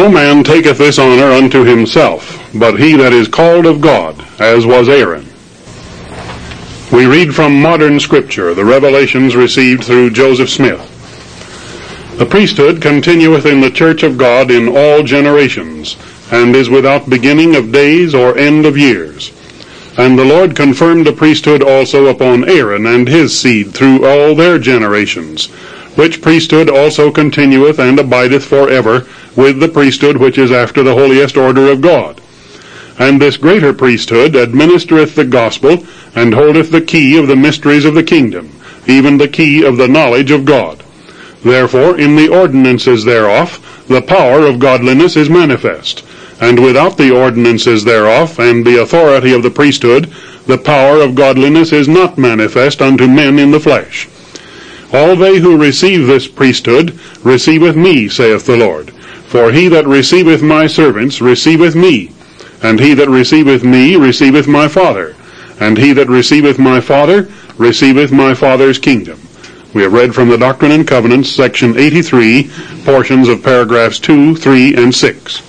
No man taketh this honor unto himself, but he that is called of God, as was Aaron. We read from modern Scripture the revelations received through Joseph Smith. The priesthood continueth in the church of God in all generations, and is without beginning of days or end of years. And the Lord confirmed the priesthood also upon Aaron and his seed through all their generations, which priesthood also continueth and abideth forever with the priesthood which is after the holiest order of God. And this greater priesthood administereth the gospel, and holdeth the key of the mysteries of the kingdom, even the key of the knowledge of God. Therefore in the ordinances thereof the power of godliness is manifest, and without the ordinances thereof and the authority of the priesthood the power of godliness is not manifest unto men in the flesh. All they who receive this priesthood receiveth me, saith the Lord. For he that receiveth my servants receiveth me, and he that receiveth me receiveth my Father, and he that receiveth my Father receiveth my Father's kingdom. We have read from the Doctrine and Covenants, section 83, portions of paragraphs 2, 3, and 6.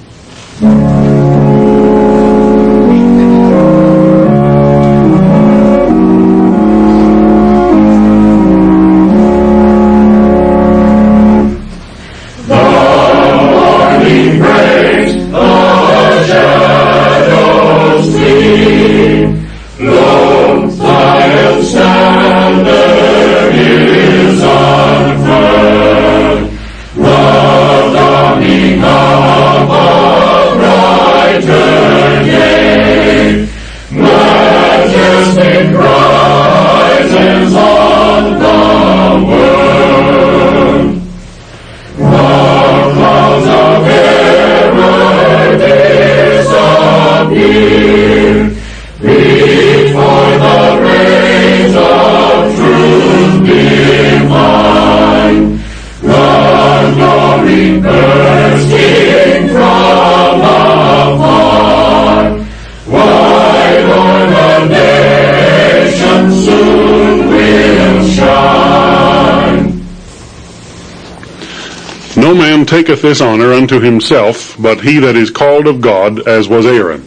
No man taketh this honor unto himself, but he that is called of God, as was Aaron.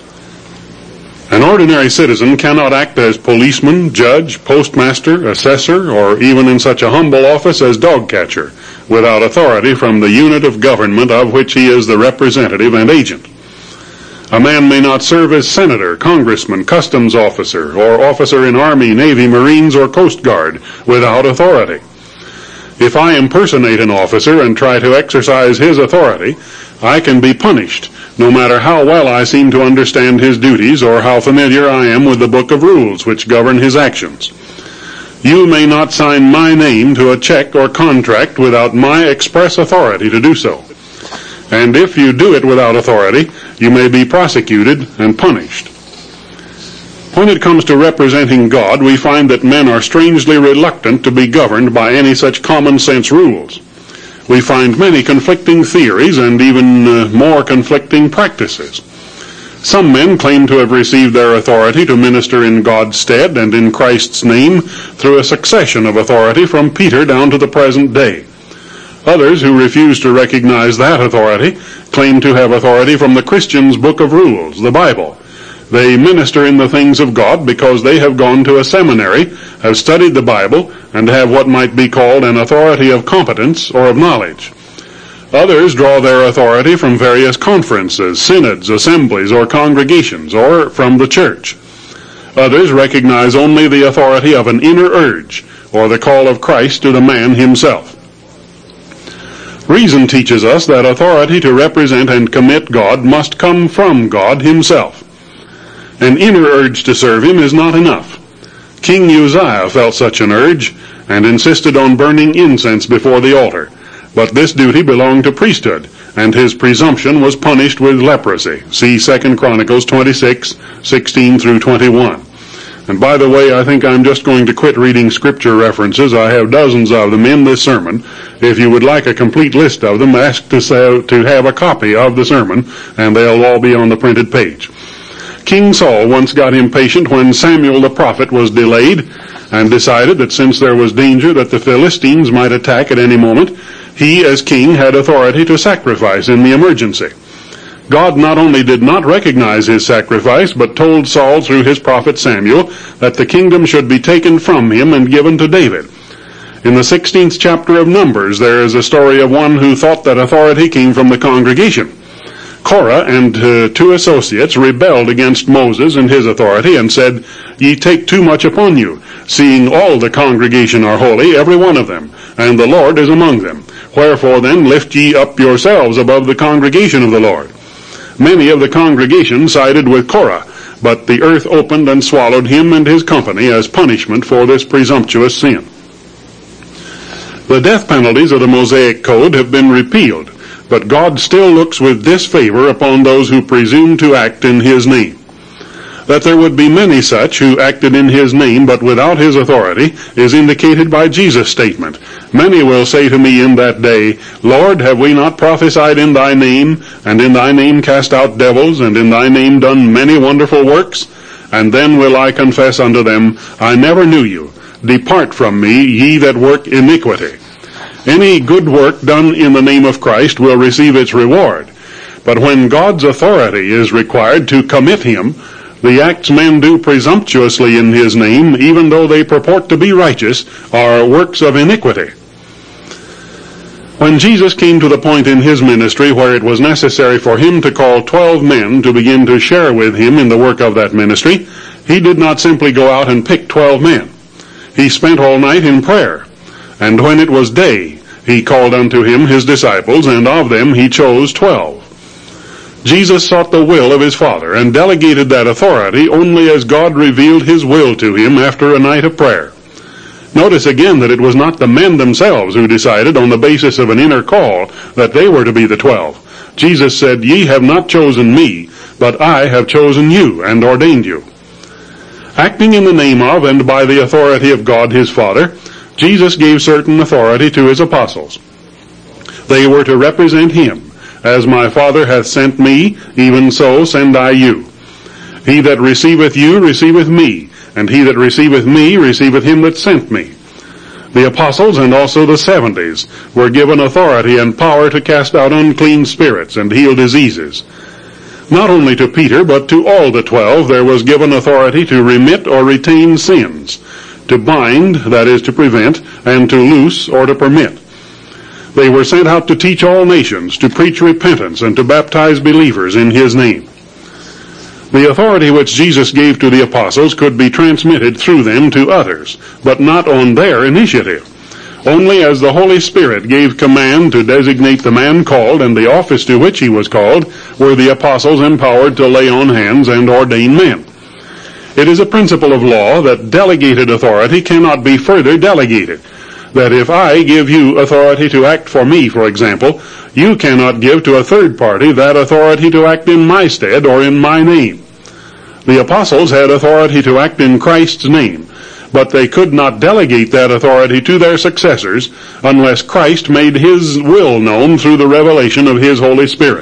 An ordinary citizen cannot act as policeman, judge, postmaster, assessor, or even in such a humble office as dog catcher, without authority from the unit of government of which he is the representative and agent. A man may not serve as senator, congressman, customs officer, or officer in Army, Navy, Marines, or Coast Guard without authority. If I impersonate an officer and try to exercise his authority, I can be punished, no matter how well I seem to understand his duties or how familiar I am with the book of rules which govern his actions. You may not sign my name to a check or contract without my express authority to do so. And if you do it without authority, you may be prosecuted and punished. When it comes to representing God, we find that men are strangely reluctant to be governed by any such common sense rules. We find many conflicting theories and even more conflicting practices. Some men claim to have received their authority to minister in God's stead and in Christ's name through a succession of authority from Peter down to the present day. Others who refuse to recognize that authority claim to have authority from the Christian's book of rules, the Bible. They minister in the things of God because they have gone to a seminary, have studied the Bible, and have what might be called an authority of competence or of knowledge. Others draw their authority from various conferences, synods, assemblies, or congregations, or from the church. Others recognize only the authority of an inner urge, or the call of Christ to the man himself. Reason teaches us that authority to represent and commit God must come from God himself. An inner urge to serve him is not enough. King Uzziah felt such an urge and insisted on burning incense before the altar. But this duty belonged to priesthood, and his presumption was punished with leprosy. See 2 Chronicles 26, 16 through 21. And by the way, I think I'm just going to quit reading scripture references. I have dozens of them in this sermon. If you would like a complete list of them, ask to have a copy of the sermon, and they'll all be on the printed page. King Saul once got impatient when Samuel the prophet was delayed, and decided that since there was danger that the Philistines might attack at any moment, He, as king, had authority to sacrifice in the emergency. God not only did not recognize his sacrifice, but told Saul through his prophet Samuel that the kingdom should be taken from him and given to David. In the 16th chapter of Numbers, there is a story of one who thought that authority came from the congregation. Korah and 2 associates rebelled against Moses and his authority and said, "Ye take too much upon you, seeing all the congregation are holy, every one of them, and the Lord is among them. Wherefore then lift ye up yourselves above the congregation of the Lord." Many of the congregation sided with Korah, but the earth opened and swallowed him and his company as punishment for this presumptuous sin. The death penalties of the Mosaic Code have been repealed, but God still looks with disfavor upon those who presume to act in his name. That there would be many such who acted in his name but without his authority is indicated by Jesus' statement. "Many will say to me in that day, Lord, have we not prophesied in thy name, and in thy name cast out devils, and in thy name done many wonderful works? And then will I confess unto them, I never knew you. Depart from me, ye that work iniquity." Any good work done in the name of Christ will receive its reward. But when God's authority is required to commit him, the acts men do presumptuously in his name, even though they purport to be righteous, are works of iniquity. When Jesus came to the point in his ministry where it was necessary for him to call 12 men to begin to share with him in the work of that ministry, he did not simply go out and pick 12 men. He spent all night in prayer, and when it was day, he called unto him his disciples, and of them he chose 12. Jesus sought the will of his Father and delegated that authority only as God revealed his will to him after a night of prayer. Notice again that it was not the men themselves who decided on the basis of an inner call that they were to be the 12. Jesus said, "Ye have not chosen me, but I have chosen you and ordained you." Acting in the name of and by the authority of God his Father, Jesus gave certain authority to his apostles. They were to represent him. "As my Father hath sent me, even so send I you. He that receiveth you receiveth me, and he that receiveth me receiveth him that sent me." The apostles and also the 70s were given authority and power to cast out unclean spirits and heal diseases. Not only to Peter, but to all the 12 there was given authority to remit or retain sins, to bind, that is to prevent, and to loose or to permit. They were sent out to teach all nations, to preach repentance, and to baptize believers in his name. The authority which Jesus gave to the apostles could be transmitted through them to others, but not on their initiative. Only as the Holy Spirit gave command to designate the man called and the office to which he was called, were the apostles empowered to lay on hands and ordain men. It is a principle of law that delegated authority cannot be further delegated. That if I give you authority to act for me, for example, you cannot give to a third party that authority to act in my stead or in my name. The apostles had authority to act in Christ's name, but they could not delegate that authority to their successors unless Christ made his will known through the revelation of his Holy Spirit.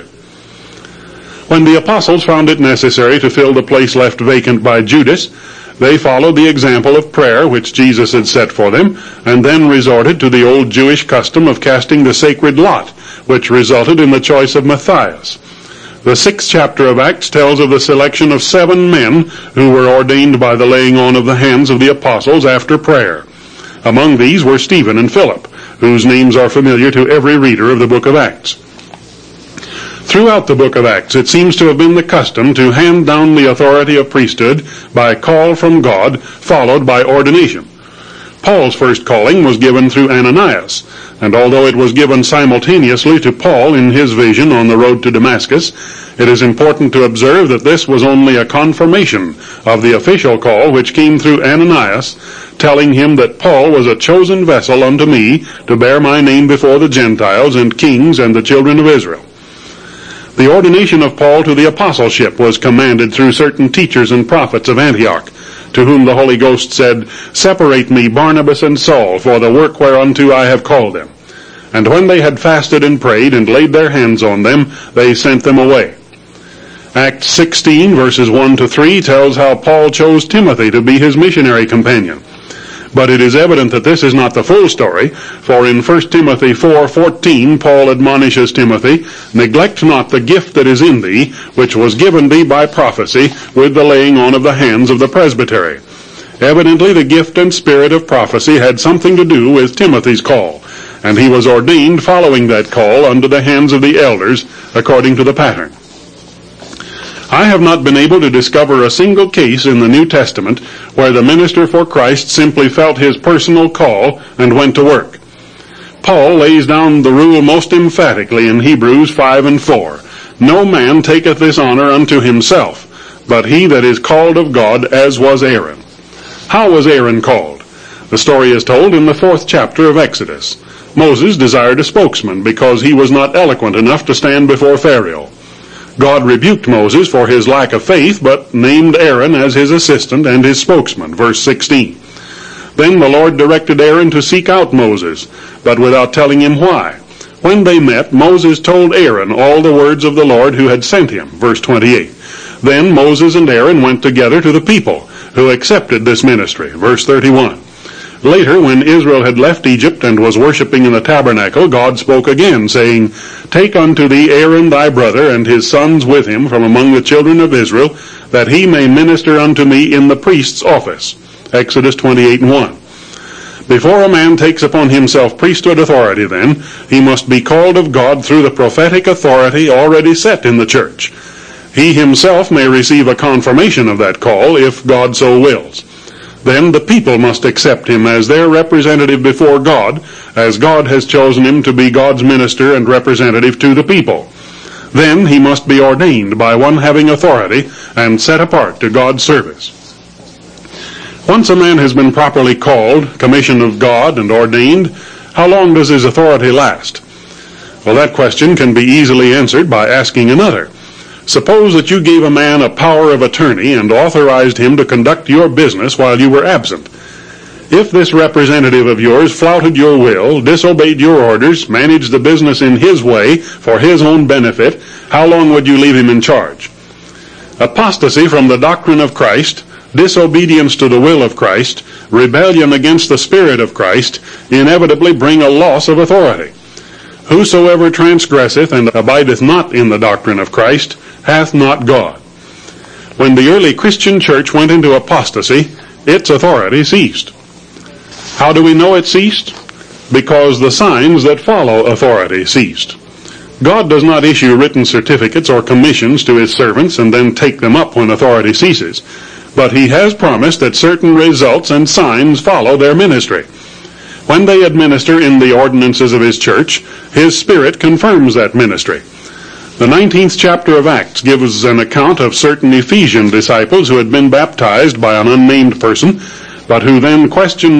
When the apostles found it necessary to fill the place left vacant by Judas, they followed the example of prayer which Jesus had set for them, and then resorted to the old Jewish custom of casting the sacred lot, which resulted in the choice of Matthias. The 6th chapter of Acts tells of the selection of 7 men who were ordained by the laying on of the hands of the apostles after prayer. Among these were Stephen and Philip, whose names are familiar to every reader of the book of Acts. Throughout the book of Acts, it seems to have been the custom to hand down the authority of priesthood by call from God, followed by ordination. Paul's first calling was given through Ananias, and although it was given simultaneously to Paul in his vision on the road to Damascus, it is important to observe that this was only a confirmation of the official call which came through Ananias, telling him that Paul was a chosen vessel unto me to bear my name before the Gentiles and kings and the children of Israel. The ordination of Paul to the apostleship was commanded through certain teachers and prophets of Antioch, to whom the Holy Ghost said, "Separate me Barnabas and Saul for the work whereunto I have called them." And when they had fasted and prayed and laid their hands on them, they sent them away. Acts 16, verses 1 to 3, tells how Paul chose Timothy to be his missionary companion. But it is evident that this is not the full story, for in 1 Timothy 4:14 Paul admonishes Timothy, "Neglect not the gift that is in thee, which was given thee by prophecy, with the laying on of the hands of the presbytery." Evidently the gift and spirit of prophecy had something to do with Timothy's call, and he was ordained following that call under the hands of the elders, according to the pattern. I have not been able to discover a single case in the New Testament where the minister for Christ simply felt his personal call and went to work. Paul lays down the rule most emphatically in Hebrews 5:4. "No man taketh this honor unto himself, but he that is called of God, as was Aaron." How was Aaron called? The story is told in the 4th chapter of Exodus. Moses desired a spokesman because he was not eloquent enough to stand before Pharaoh. God rebuked Moses for his lack of faith, but named Aaron as his assistant and his spokesman, verse 16. Then the Lord directed Aaron to seek out Moses, but without telling him why. When they met, Moses told Aaron all the words of the Lord who had sent him, verse 28. Then Moses and Aaron went together to the people, who accepted this ministry, verse 31. Later, when Israel had left Egypt and was worshiping in the tabernacle, God spoke again, saying, "Take unto thee Aaron thy brother and his sons with him from among the children of Israel, that he may minister unto me in the priest's office." Exodus 28:1. Before a man takes upon himself priesthood authority, then, he must be called of God through the prophetic authority already set in the church. He himself may receive a confirmation of that call if God so wills. Then the people must accept him as their representative before God, as God has chosen him to be God's minister and representative to the people. Then he must be ordained by one having authority and set apart to God's service. Once a man has been properly called, commissioned of God, and ordained, how long does his authority last? Well, that question can be easily answered by asking another. Suppose that you gave a man a power of attorney and authorized him to conduct your business while you were absent. If this representative of yours flouted your will, disobeyed your orders, managed the business in his way for his own benefit, how long would you leave him in charge? Apostasy from the doctrine of Christ, disobedience to the will of Christ, rebellion against the Spirit of Christ, inevitably bring a loss of authority. "Whosoever transgresseth and abideth not in the doctrine of Christ hath not God." When the early Christian church went into apostasy, its authority ceased. How do we know it ceased? Because the signs that follow authority ceased. God does not issue written certificates or commissions to his servants and then take them up when authority ceases. But he has promised that certain results and signs follow their ministry. When they administer in the ordinances of his church, his Spirit confirms that ministry. The 19th chapter of Acts gives an account of certain Ephesian disciples who had been baptized by an unnamed person, but who when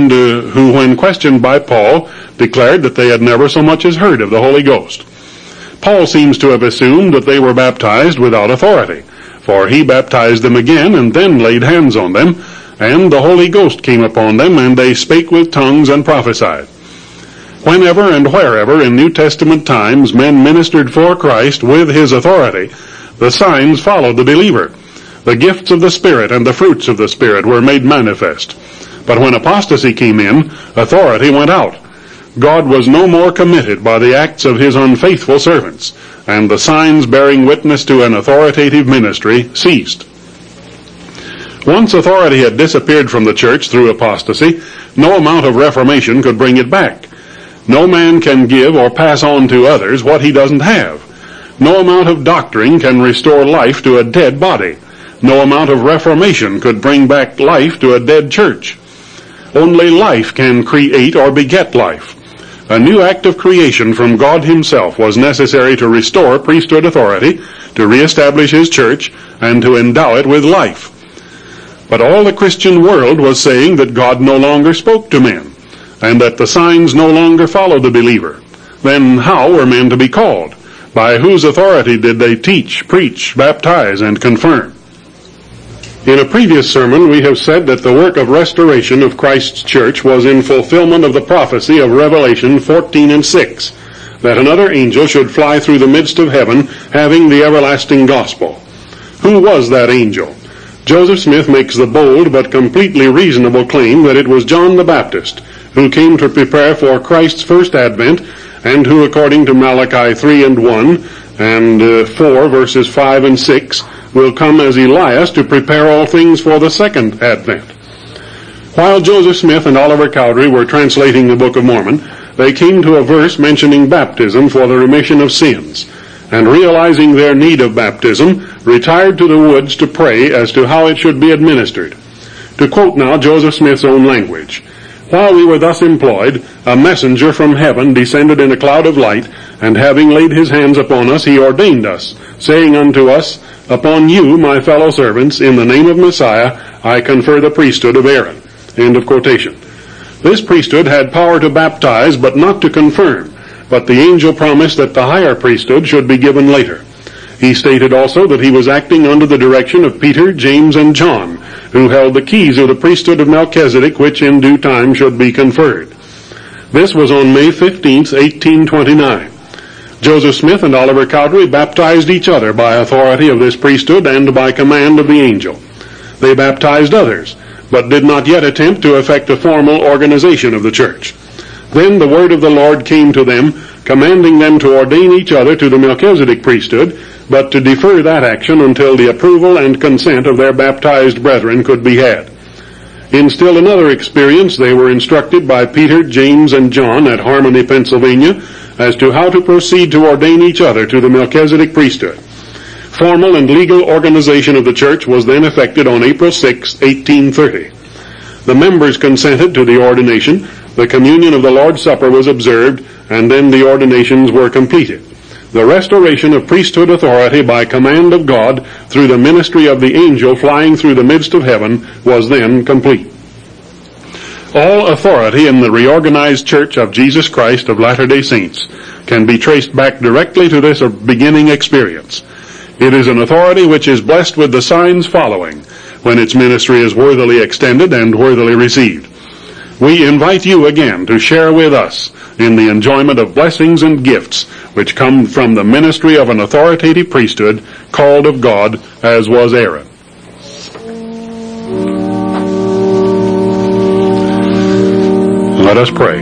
questioned by Paul, declared that they had never so much as heard of the Holy Ghost. Paul seems to have assumed that they were baptized without authority, for he baptized them again and then laid hands on them, and the Holy Ghost came upon them, and they spake with tongues and prophesied. Whenever and wherever in New Testament times men ministered for Christ with his authority, the signs followed the believer. The gifts of the Spirit and the fruits of the Spirit were made manifest. But when apostasy came in, authority went out. God was no more committed by the acts of his unfaithful servants, and the signs bearing witness to an authoritative ministry ceased. Once authority had disappeared from the church through apostasy, no amount of reformation could bring it back. No man can give or pass on to others what he doesn't have. No amount of doctoring can restore life to a dead body. No amount of reformation could bring back life to a dead church. Only life can create or beget life. A new act of creation from God himself was necessary to restore priesthood authority, to reestablish his church, and to endow it with life. But all the Christian world was saying that God no longer spoke to men, and that the signs no longer followed the believer. Then how were men to be called? By whose authority did they teach, preach, baptize, and confirm? In a previous sermon, we have said that the work of restoration of Christ's church was in fulfillment of the prophecy of Revelation 14:6, that another angel should fly through the midst of heaven, having the everlasting gospel. Who was that angel? Joseph Smith makes the bold but completely reasonable claim that it was John the Baptist who came to prepare for Christ's first advent, and who, according to Malachi 3 and 1 and 4 verses 5 and 6, will come as Elias to prepare all things for the second advent. While Joseph Smith and Oliver Cowdery were translating the Book of Mormon, they came to a verse mentioning baptism for the remission of sins, and realizing their need of baptism, retired to the woods to pray as to how it should be administered. To quote now Joseph Smith's own language, "While we were thus employed, a messenger from heaven descended in a cloud of light, and having laid his hands upon us, he ordained us, saying unto us, Upon you, my fellow servants, in the name of Messiah, I confer the priesthood of Aaron." End of quotation. This priesthood had power to baptize, but not to confirm, but the angel promised that the higher priesthood should be given later. He stated also that he was acting under the direction of Peter, James, and John, who held the keys of the priesthood of Melchizedek, which in due time should be conferred. This was on May 15, 1829. Joseph Smith and Oliver Cowdery baptized each other by authority of this priesthood and by command of the angel. They baptized others, but did not yet attempt to effect a formal organization of the church. Then the word of the Lord came to them, commanding them to ordain each other to the Melchizedek priesthood, but to defer that action until the approval and consent of their baptized brethren could be had. In still another experience, they were instructed by Peter, James, and John at Harmony, Pennsylvania, as to how to proceed to ordain each other to the Melchizedek priesthood. Formal and legal organization of the church was then effected on April 6, 1830. The members consented to the ordination, the communion of the Lord's Supper was observed, and then the ordinations were completed. The restoration of priesthood authority by command of God through the ministry of the angel flying through the midst of heaven was then complete. All authority in the reorganized Church of Jesus Christ of Latter-day Saints can be traced back directly to this beginning experience. It is an authority which is blessed with the signs following when its ministry is worthily extended and worthily received. We invite you again to share with us in the enjoyment of blessings and gifts which come from the ministry of an authoritative priesthood called of God, as was Aaron. Let us pray.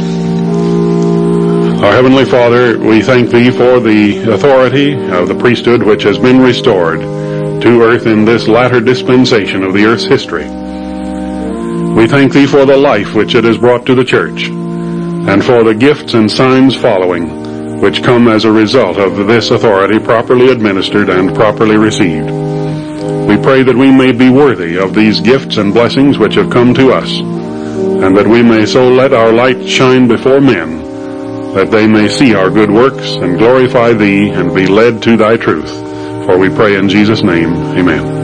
Our Heavenly Father, we thank Thee for the authority of the priesthood which has been restored to earth in this latter dispensation of the earth's history. We thank Thee for the life which it has brought to the church, and for the gifts and signs following, which come as a result of this authority properly administered and properly received. We pray that we may be worthy of these gifts and blessings which have come to us, and that we may so let our light shine before men, that they may see our good works and glorify Thee and be led to Thy truth. For we pray in Jesus' name, amen.